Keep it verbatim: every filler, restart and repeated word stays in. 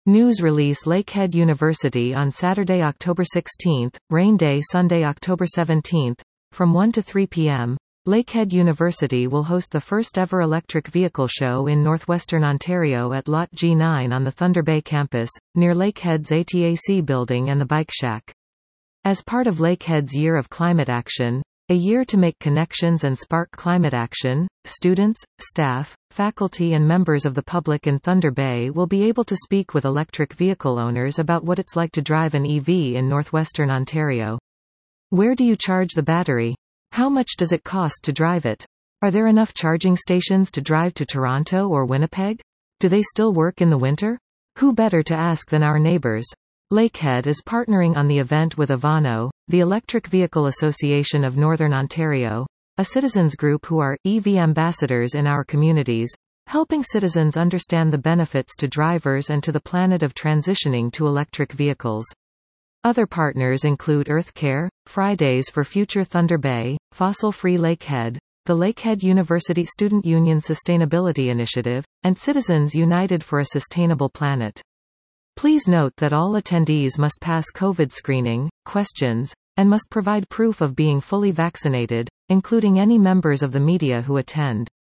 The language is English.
News release Lakehead University on Saturday, October sixteenth, rain day Sunday, October seventeenth, from one to three p m Lakehead University will host the first ever electric vehicle show in northwestern Ontario at Lot G nine on the Thunder Bay campus, near Lakehead's A T A C building and the Bike Shack. As part of Lakehead's Year of Climate Action, a year to make connections and spark climate action, students, staff, faculty and members of the public in Thunder Bay will be able to speak with electric vehicle owners about what it's like to drive an E V in northwestern Ontario. Where do you charge the battery? How much does it cost to drive it? Are there enough charging stations to drive to Toronto or Winnipeg? Do they still work in the winter? Who better to ask than our neighbors? Lakehead is partnering on the event with Avano, the Electric Vehicle Association of Northern Ontario, a citizens group who are E V ambassadors in our communities, helping citizens understand the benefits to drivers and to the planet of transitioning to electric vehicles. Other partners include EarthCare, Fridays for Future Thunder Bay, Fossil Free Lakehead, the Lakehead University Student Union Sustainability Initiative, and Citizens United for a Sustainable Planet. Please note that all attendees must pass COVID screening, questions, and must provide proof of being fully vaccinated, including any members of the media who attend.